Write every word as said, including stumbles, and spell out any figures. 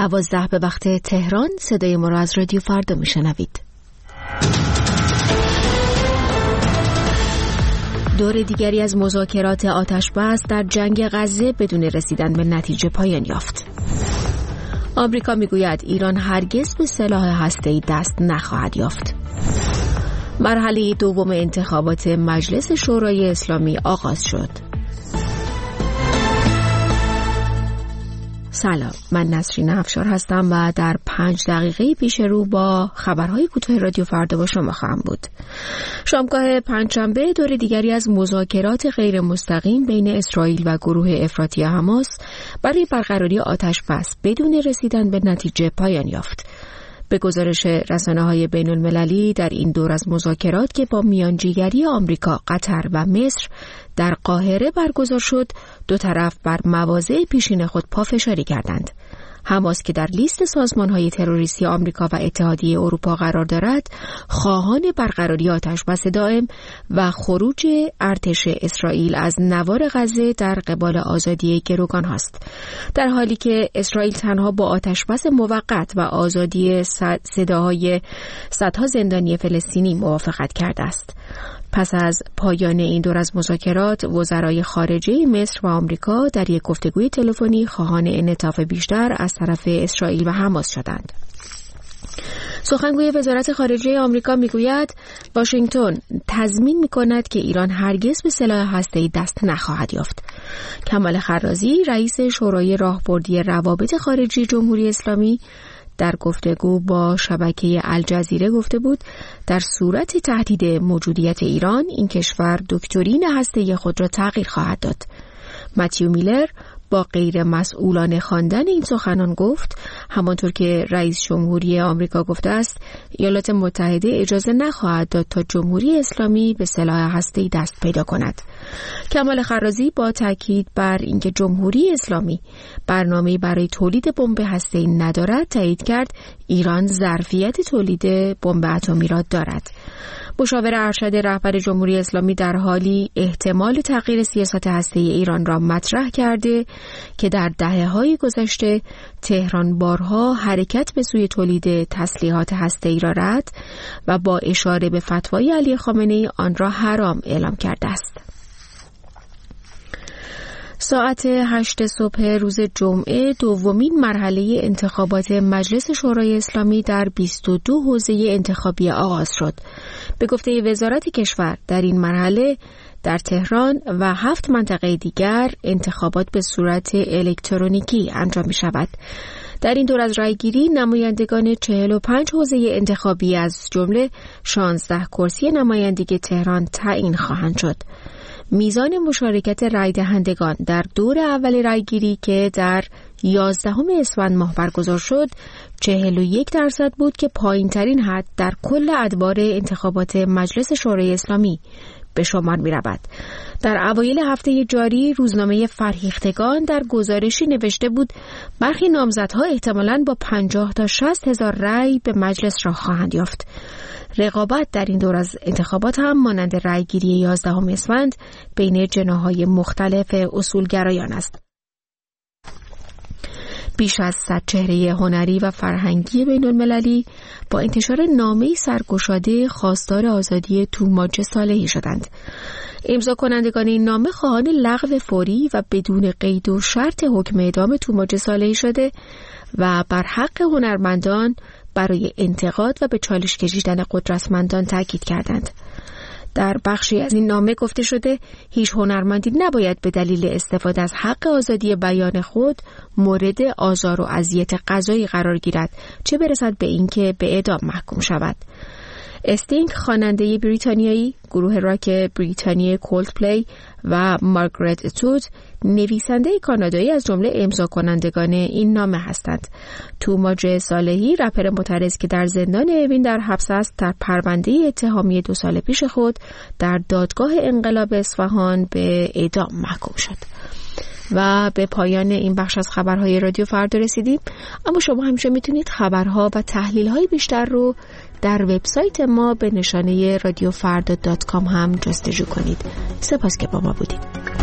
دوازده به وقت تهران. صدای ما را از رادیو فردا میشنوید. دور دیگری از مذاکرات آتش‌بس در جنگ غزه بدون رسیدن به نتیجه پایان یافت. آمریکا میگوید ایران هرگز به سلاح هسته‌ای دست نخواهد یافت. مرحله دوم انتخابات مجلس شورای اسلامی آغاز شد. سلام، من نسرین افشار هستم و در پنج دقیقه پیش رو با خبرهای کوتاه رادیو فردا با شما خواهم بود. شامگاه پنجشنبه دور دیگری از مذاکرات غیر مستقیم بین اسرائیل و گروه افراطی حماس برای برقراری آتش‌بس بدون رسیدن به نتیجه پایان یافت. به گزارش رسانه‌های بین‌المللی در این دور از مذاکرات که با میانجیگری آمریکا، قطر و مصر در قاهره برگزار شد، دو طرف بر مواضع پیشین خود پافشاری کردند. حماس که در لیست سازمان‌های تروریستی آمریکا و اتحادیه اروپا قرار دارد، خواهان برقراری آتش‌بس دائم و خروج ارتش اسرائیل از نوار غزه در قبال آزادی گروگان است. در حالی که اسرائیل تنها با آتش‌بس موقت و آزادی صداهای صدها زندانی فلسطینی موافقت کرده است. پس از پایان این دور از مذاکرات، وزرای خارجه مصر و آمریکا در یک گفتگوی تلفنی خواهان انعطاف بیشتر از طرف اسرائیل و حماس شدند. سخنگوی وزارت خارجه آمریکا میگوید واشنگتن تضمین میکند که ایران هرگز به سلاح هسته‌ای دست نخواهد یافت. کمال خرازی، رئیس شورای راهبردی روابط خارجی جمهوری اسلامی، در گفتگو با شبکه الجزیره گفته بود در صورت تهدید موجودیت ایران، این کشور دکترین هسته‌ای خود را تغییر خواهد داد. متیو میلر با غیر مسئولانه خواندن این سخنان گفت همانطور که رئیس جمهوری آمریکا گفته است، ایالات متحده اجازه نخواهد داد تا جمهوری اسلامی به سلاح هسته‌ای دست پیدا کند. کمال خرازی با تاکید بر اینکه جمهوری اسلامی برنامه‌ای برای تولید بمب هسته‌ای ندارد، تایید کرد ایران ظرفیت تولید بمب اتمی را دارد. مشاور ارشد رهبر جمهوری اسلامی در حالی احتمال تغییر سیاست هسته‌ای ایران را مطرح کرده که در دهه‌های گذشته تهران بارها حرکت به سوی تولید تسلیحات هسته‌ای را رد و با اشاره به فتوای علی خامنه‌ای آن را حرام اعلام کرده است. ساعت هشت صبح روز جمعه دومین مرحله انتخابات مجلس شورای اسلامی در بیست و دو حوزه انتخابی آغاز شد. به گفته وزارت کشور در این مرحله در تهران و هفت منطقه دیگر انتخابات به صورت الکترونیکی انجام می شود. در این دور از رایگیری نمایندگان چهل و پنج حوزه انتخابی از جمله شانزده کرسی نمایندگی تهران تعیین خواهند شد. میزان مشارکت رای دهندگان در دور اول رایگیری که در یازدهم اسفند ماه برگزار شد چهل و یک درصد بود که پایین ترین حد در کل ادوار انتخابات مجلس شورای اسلامی به شمار می رود. در اوایل هفته جاری روزنامه فرهیختگان در گزارشی نوشته بود برخی نامزدها احتمالاً با پنجاه تا شصت هزار رای به مجلس را خواهند یافت. رقابت در این دور از انتخابات هم مانند رایگیری یازدهم اسفند بین جناح‌های مختلف اصولگرایان است. بیش از صد چهره هنری و فرهنگی بین‌المللی با انتشار نامه‌ای سرگشاده خواستار آزادی توماج صالحی شدند. امضا کنندگان این نامه خواهان لغو فوری و بدون قید و شرط حکم اعدام توماج صالحی شده و بر حق هنرمندان برای انتقاد و به چالش کشیدن قدرتمندان تاکید کردند. در بخشی از این نامه گفته شده هیچ هنرمندی نباید به دلیل استفاده از حق آزادی بیان خود مورد آزار و اذیت قضایی قرار گیرد، چه برسد به اینکه به اعدام محکوم شود. استینگ خواننده بریتانیایی، گروه راک بریتانیای کولدپلی و مارگرت اتود نویسنده کانادایی از جمله امضا کنندگان این نامه هستند. توماج صالحی رپر معترض که در زندان اوین در حبس است در پرونده اتهامی دو سال پیش خود در دادگاه انقلاب اصفهان به اعدام محکوم شد. و به پایان این بخش از خبرهای رادیو فردا رسیدیم، اما شما همیشه میتونید خبرها و تحلیل‌های بیشتر رو در وبسایت ما به نشانه رادیو فردا دات کام هم جستجو کنید. سپاس که با ما بودید.